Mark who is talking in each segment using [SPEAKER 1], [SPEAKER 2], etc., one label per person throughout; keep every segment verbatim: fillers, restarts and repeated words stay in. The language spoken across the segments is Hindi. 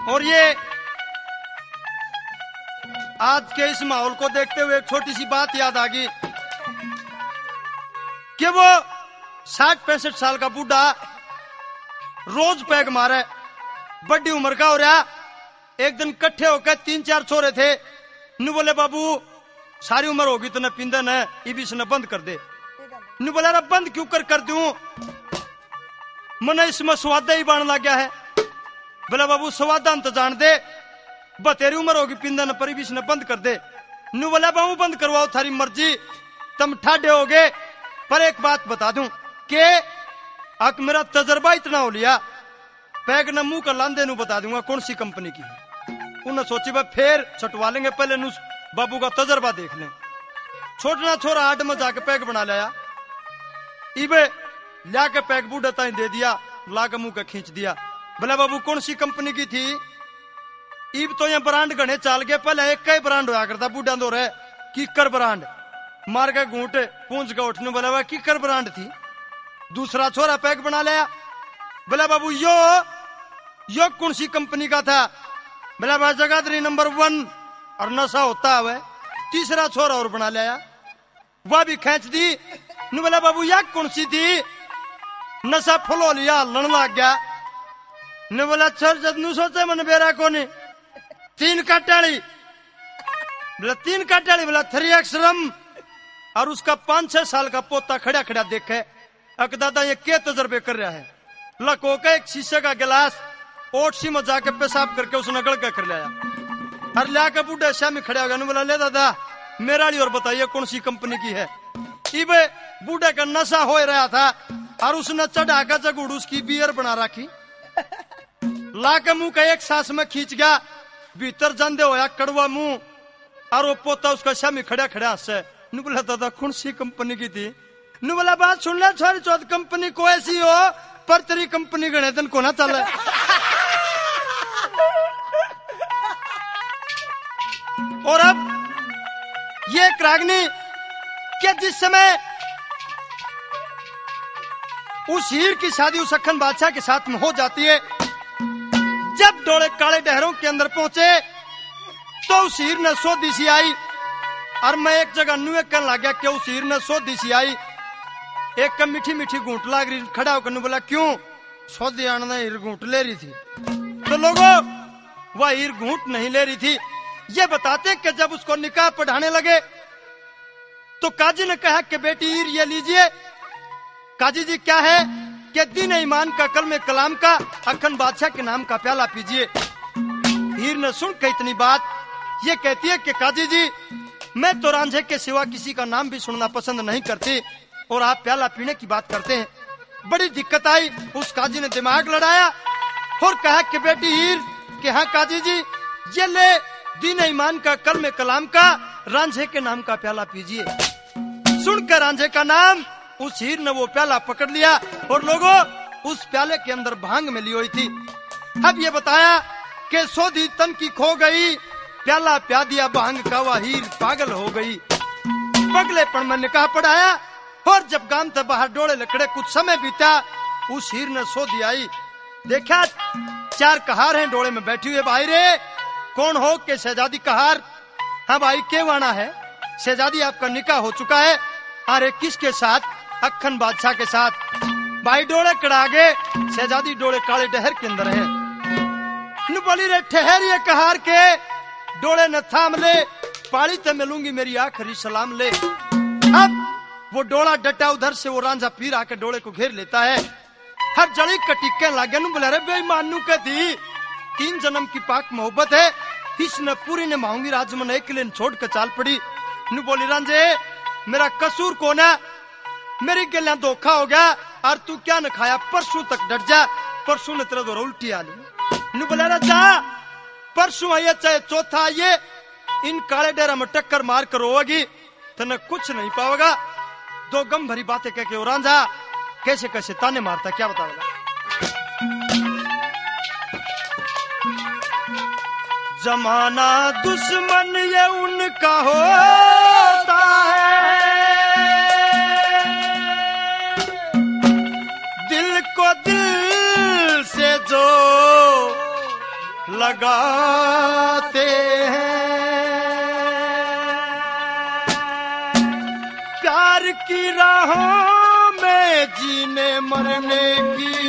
[SPEAKER 1] और ये आज के इस माहौल को देखते हुए एक छोटी सी बात याद आ गई कि वो साठ पैंसठ साल का बूढ़ा रोज पैग मारे, बड़ी उम्र का हो रहा। एक दिन इकट्ठे होकर तीन चार छोरे थे, नु बोले बाबू सारी उम्र होगी तो न पिंदन है, इबिस न बंद कर दे। नु बोला अरे बंद क्यों कर कर दूं, मन इसमें स्वाद ही बन लग गया है। बोला बाबू स्वाद तो जान दे, बतेरी उम्र होगी पिंदन पर इबिस न बंद कर दे। नु बोला बाबू बंद करवाओ थारी मर्जी, तुम ठाडे हो गए, पर एक बात बता दूं कि अक मेरा तजर्बा इतना हो लिया, पैग न मुंह का लांदे नु बता दूंगा कौन सी कंपनी की है। उन्हें सोची भाई फिर छटवा लेंगे, पहले नु बाबू का तजर्बा देख लें। छोटना छोरा आठ में जाके पैग बना लाया, इबे ला के पैग बूढ़ा ताई दे दिया, ला के मुंह का खींच दिया। बोला बाबू कौन सी कंपनी की थी? इब तो ये ब्रांड गणे चाल गए, पहले एक ही ब्रांड होया करता बूढ़ा दो रहे, किकर ब्रांड। मार के घूंट पूंछ के उठने, बोला भाई किकर ब्रांड थी। दूसरा छोरा पैग बना लिया, बोला बाबू यो यो कौन सी कंपनी का था? बोला भाई जगाधरी नंबर वन, और नशा होता है। तीसरा छोरा और बना लिया, वह भी खींच दी। नु बोला बाबू या कौन सी थी? नशा फुलो लिया, लड़ लग गया। ने बोला छोर जब नु सोचे मन बेरा कोनी, तीन काटाली। बोला तीन काटाली? बोला थ्री एक्स रम। और उसका पांच छह साल का पोता खड़ा खड़ा देखे, अक दादा ये क्या तजर्बे कर रहा है। लको का एक शीशे का गिलास ओट सी में जाके पेशाब करके उसने गड़का कर लिया, और ला के बूढ़ा शामी खड़ा हो गया। बोला ले दादा मेरा ली और बताइए कौन सी कंपनी की है। इबे बूढ़े का नशा हो रहा था, और उसने चढ़ा का जगुड़ उसकी बियर बना रखी, ला के मुंह का एक सांस में खींच गया, भीतर जंदे होया कड़वा मुंह, और वो पोता उसका शामी खड़ा खड़ा से। नु बोला दादा कौन सी कंपनी की थी? नु बोला बात सुन ले छोरी चौथ, कंपनी को ऐसी हो पर तेरी कंपनी गणे दिन को ना चले। और अब ये क्राग्नि कि जिस समय उस हीर की शादी उस अखन बादशाह के साथ में हो जाती है, जब डोले काले डहरों के अंदर पहुंचे तो उस हीर ने सोधी सी आई, और मैं एक जगह नुए कहने लग गया कि उस हीर ने सोधी सी आई। एक कम मीठी मीठी घूंट लाग रही, खड़ा होकर बोला क्यों? सोधी आने हीर घूंट ले रही थी। तो लोगों वह हीर घूंट नहीं ले रही थी। ये बताते कि जब उसको निकाह पढ़ाने लगे तो काजी ने कहा कि बेटी हीर ये लीजिए। काजी जी क्या है? कि दीन ईमान का कलमे कलाम का अखन बादशाह के नाम का प्याला पीजिए। हीर ने सुन के इतनी बात ये कहती है कि काजी जी मैं तो रांझे के सिवा किसी का नाम भी सुनना पसंद नहीं करती, और आप प्याला पीने की बात करते हैं। बड़ी दिक्कत आई। उस काजी ने दिमाग लड़ाया और कहा कि बेटी हीर कि हाँ काजी जी ये ले दीन ईमान का कलमे कलाम का रांझे के नाम का प्याला पीजिए। सुनकर रांझे का नाम उस हीर ने वो प्याला पकड़ लिया, और लोगों उस प्याले के अंदर भांग मिली हुई थी। अब ये बताया कि सोधी तन की खो गई, प्याला प्या दिया भांग का, वह हीर पागल हो गई। पगलेपन में निकाह पढ़ाया, और जब गांव से बाहर डोले लकड़े कुछ समय बीता, उस हीर ने सोधी आई। देखा चार कहार हैं डोले में बैठी हुए। भाई रे कौन हो? के शहजादी कहार। हाँ भाई के वाना है? शहजादी आपका निकाह हो चुका है। अरे किसके साथ? अखन बादशाह के साथ। भाई डोले कड़ा गए, शहजादी डोले काले डहर के अंदर है। नु बोली रे ठहर ये कहार के, डोले न थाम ले, पाली ते मिलूंगी मेरी आखिरी सलाम ले। अब वो डोला डटा उधर से वो रांझा पीर आके डोले को घेर लेता है। हर जड़ी कटिके लागे। नु बोला रे बेईमानू के दी तीन जन्म की पाक मोहब्बत है, इसने पूरी ने मांगी राज मन एक लेन छोड़ कर चाल पड़ी। नु बोली रांझे मेरा कसूर को ना, मेरी गलियां धोखा हो गया, और तू क्या न खाया? परसों तक डट जा, परसों ने तेरा दो उल्टी आ ली। नु बोला जा परसों आइए चाहे चौथा आइए, इन काले डेरा में टक्कर मार कर रोगी तो न कुछ नहीं पाओगा। दो गम भरी बातें कह के रांझा कैसे कैसे ताने मारता क्या बताओगा। जमाना दुश्मन ये उनका होता है, दिल को दिल से जो लगाते हैं। प्यार की राहों में जीने मरने की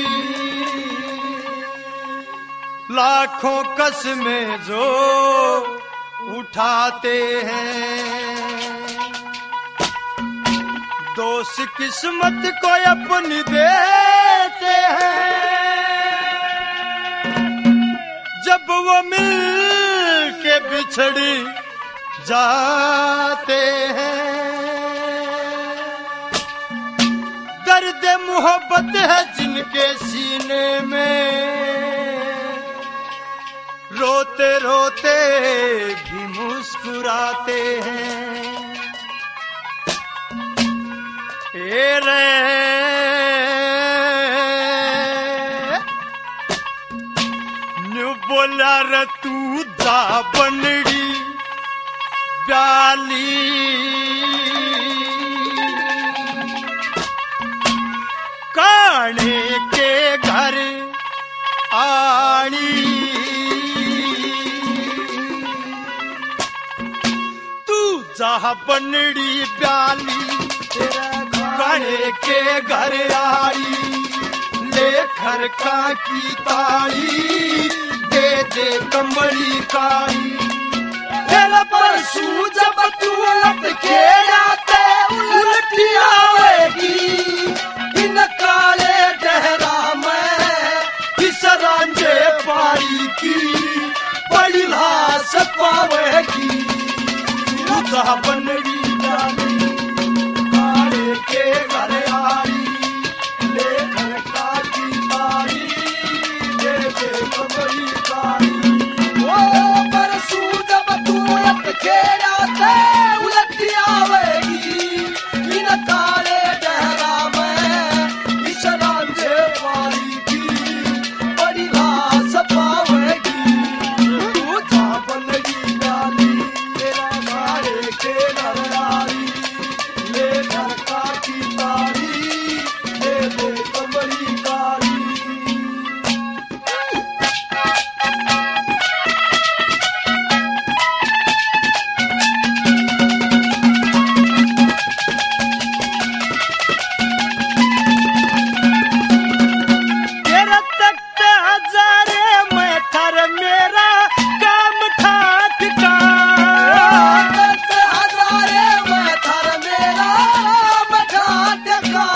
[SPEAKER 1] लाखों कसमें जो उठाते हैं। दोस्त किस्मत को अपनी देते हैं, जब वो मिल के बिछड़ी जाते हैं। दर्द मोहब्बत है जिनके सीने में, रोते रोते भी मुस्कुराते हैं। ए रे न्यू बोला रे तू जा बनड़ी ब्याली, काने के घर आनी तू जा बनड़ी ब्याली, काने के घर आई ले खरका की ताली, दे दे कमली काई। तेरा परसू जब तू उलट के आते उल्टी आवेगी, इन काले डहरा में इस रांझे पारी की बड़ी लाश पावेगी। तू बनड़ी डाली के घर आई ले खरका की तारी, दे दे कमली काई। ओ परसू जब तू उलट के आते उलटी आवेगी, इन काले डहरा में इस रांझे पारी की बड़ी लाश पावेगी। तू जा बनड़ी डाली तेरा घाड़े के घर आई ले खरका की तारी, दे दे कमली काई। तेरा तख्त हजारे मैं थर मेरा काम ठाक का, तख्त हजारे मैं थर मेरा काम ठाक का।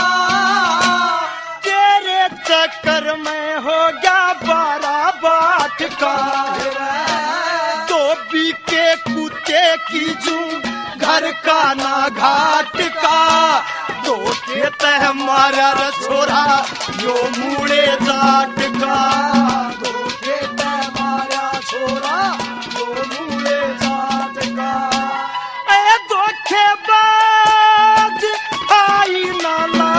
[SPEAKER 1] तेरे चक्कर में हो गया बारह बाट का, दो बीके कुत्ते की जू घर का ना घाट का। दो खेत है मारा रसोरा यो मूड़े जाट का, दो खेत है मारा छोरा यो मूड़े जाट का। ए धोखेबाज आई नाला,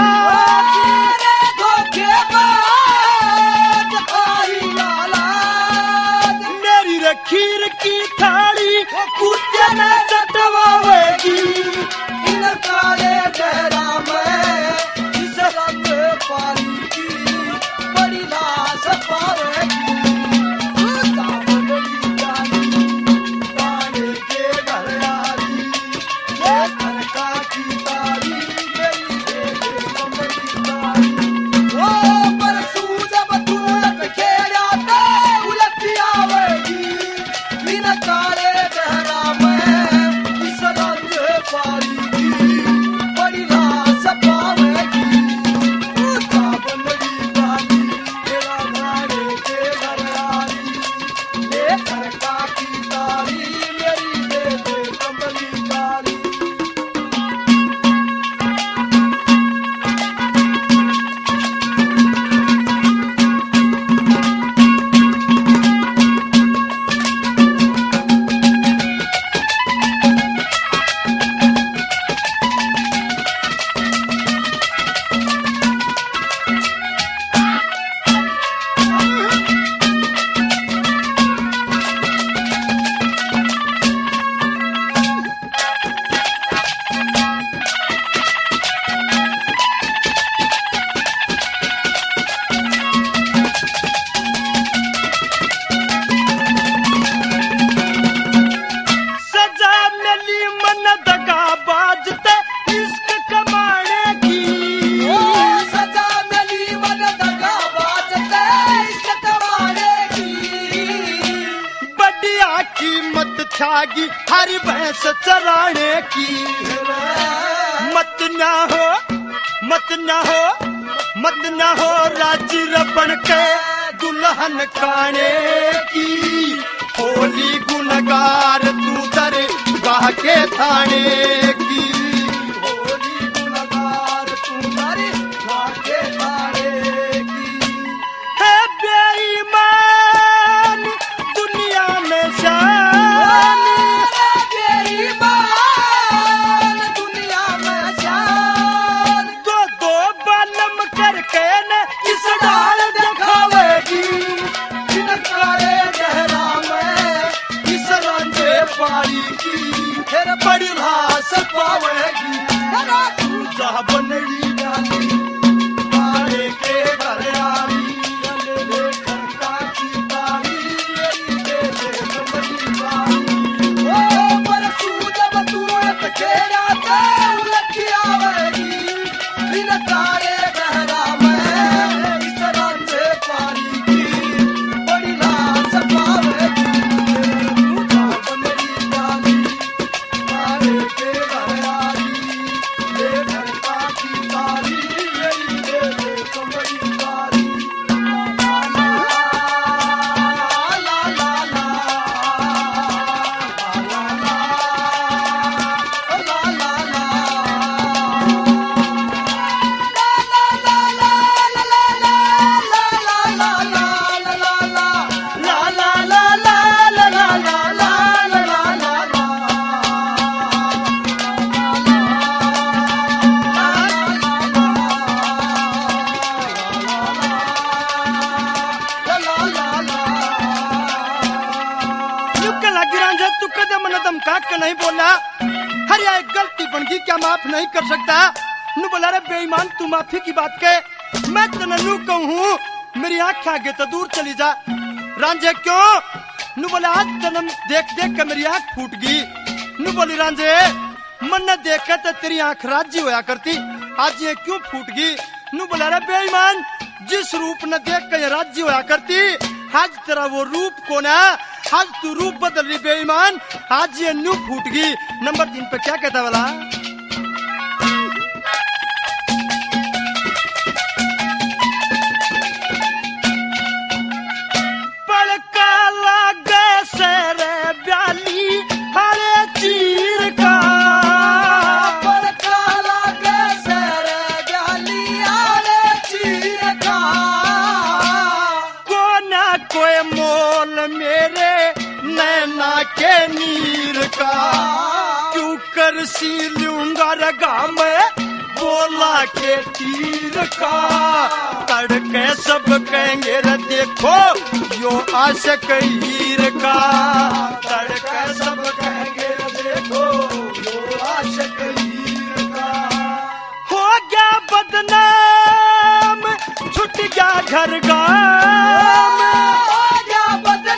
[SPEAKER 1] धोखेबाज आई नाला। मेरी रखीर की थाली कुत्ते ने चटवावेगी, इन काले डहरा में इस रंग पानी की बड़ी लाश रखागी हरी भैंस चराने की। मत ना हो मत ना हो मत ना हो राजी रबन के दुल्हन खाने की। होली गुनगार तू दर गाह के थाने की। होली गुनगार तू दर गाह के थाने की। है बेईमान दुनिया में शान, बेईमान दुनिया में शान। दो दो बालम करके न किस डाल दिखावेगी। काले गहरा में इस रंजे पारी की फिर बड़ी रास पावेगी। तू जा बनड़ी डाली काले के घर आई ले ले खरका की तारी ले ले बड़ी बारी। ओ परसू जब तू खेड़ा ते उलटी आवेगी। इन काले गहरा में इस रंजे पारी की बड़ी रास पावेगी। तू जा बनड़ी डाली काले के घर आई ले खरका की तारी ले ले बड़ी बारी। ला ला ला ला ला ला ला नहीं बोला हरिया एक गलती बन गई क्या माफ नहीं कर सकता। नु बोला रे बेईमान तू माफी की बात के मैं तनू कहूँ मेरी आँख आगे तो दूर चली जा। रांझे क्यों? नु बोला आज जन्म देख देख के मेरी आँख फूट गई। नु बोली रांझे मन ने देख के तो तेरी आँख राज्य होया करती आज ये क्यों फूट गई। नु बोला रे बेईमान जिस रूप न देख के ये राज्य होया करती आज तेरा वो रूप को ना आज तू रूप बदल रही बेईमान आज ये न्यू फूट गई। नंबर तीन पे क्या कहता वाला पड़का लागे सेरे ब्याली हरे चीर का। पड़का लागे सेरे ब्याली हरे चीर का। को ना कोई मोल मेरे नैना के नीर का। क्यों कर सी लूंगा रगा में बोला के तीर का। तड़के सब कहेंगे रे देखो यो आशिक हीर का। तड़के सब कहेंगे रे देखो यो आशिक हीर का। हो गया बदनाम छुट गया घर गाम। हो गया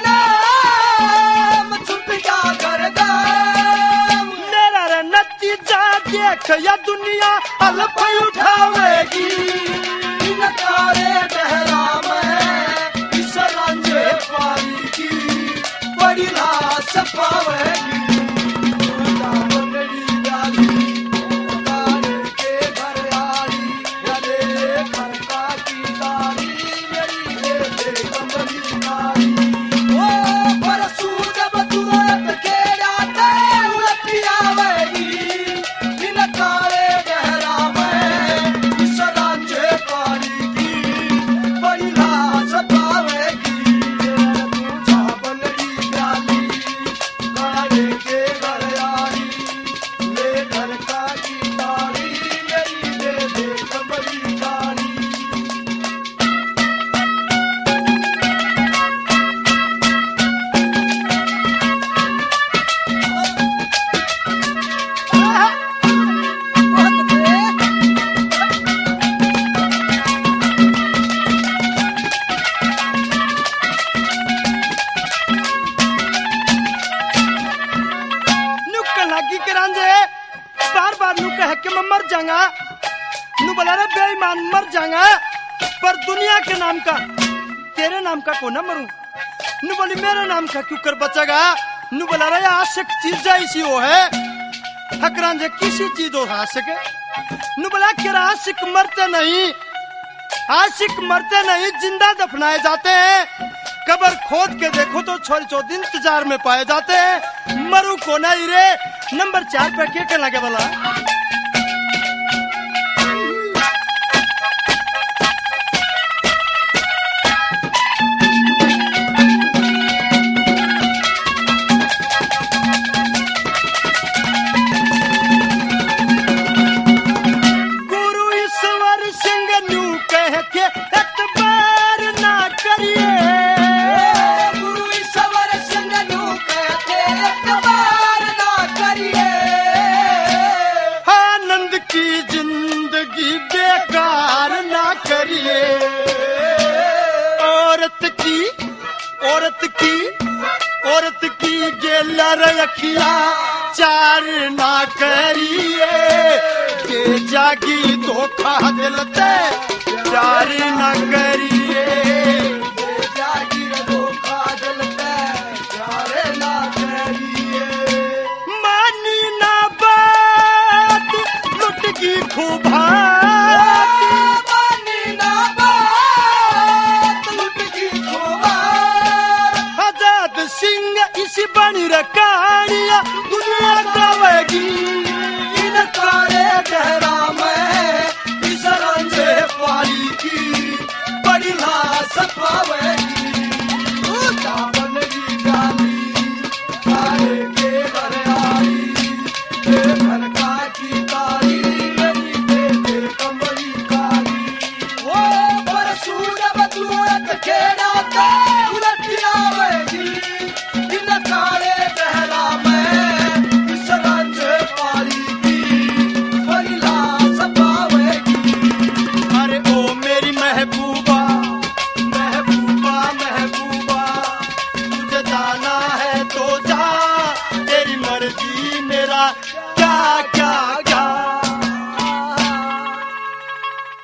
[SPEAKER 1] बदनाम छुट गया घर गाम। मेरा रे नतीजा देख या दुनिया अलफ उठावेगी। इन काले गहरा में इस रंजे पारी की बड़ी रास पावेगी। बनड़ी डाली काले के घर आई ले ले खरका की तारी मेरी ले ले बड़ी बारी। ओ परसू जब तू खेड़ा ते उलटी आवेगी। इन काले गहरा में इस रंजे पारी की बड़ी रास पावेगी। तू जा बनड़ी डाली काले के घर आई ले खरका की तारी मेरी ले ले बड़ी बारी। बार बार नु कह के मैं मर जाऊंगा। नु बोला रे बेईमान मर जाऊंगा पर दुनिया के नाम का तेरे नाम का को ना मरूं। नु बोली मेरे नाम का क्यों कर बचेगा। नु बोला रे आशिक चीज ऐसी हो है हकरान जे किसी चीज हो आशिक नु बोला कि आशिक मरते नहीं, आशिक मरते नहीं, जिंदा दफनाए जाते हैं। कब्र खोद के देखो तो छोरी चौथ इंतजार में पाए जाते हैं। मरु को नहीं रे। नंबर चार पे क्या कहना के बोला औरत की औरत की गेलर अखिया चार ना करिए के जागी धोखा दिलते प्यार ना करिए के जागी धोखा दिलते प्यार ना करिए। मानी ना बात लुट की खूबा इसी बनी रकानिया दुनिया गावेगी इन काले गहरा में इस रंजे पाली की बड़ी लाश पावेगी।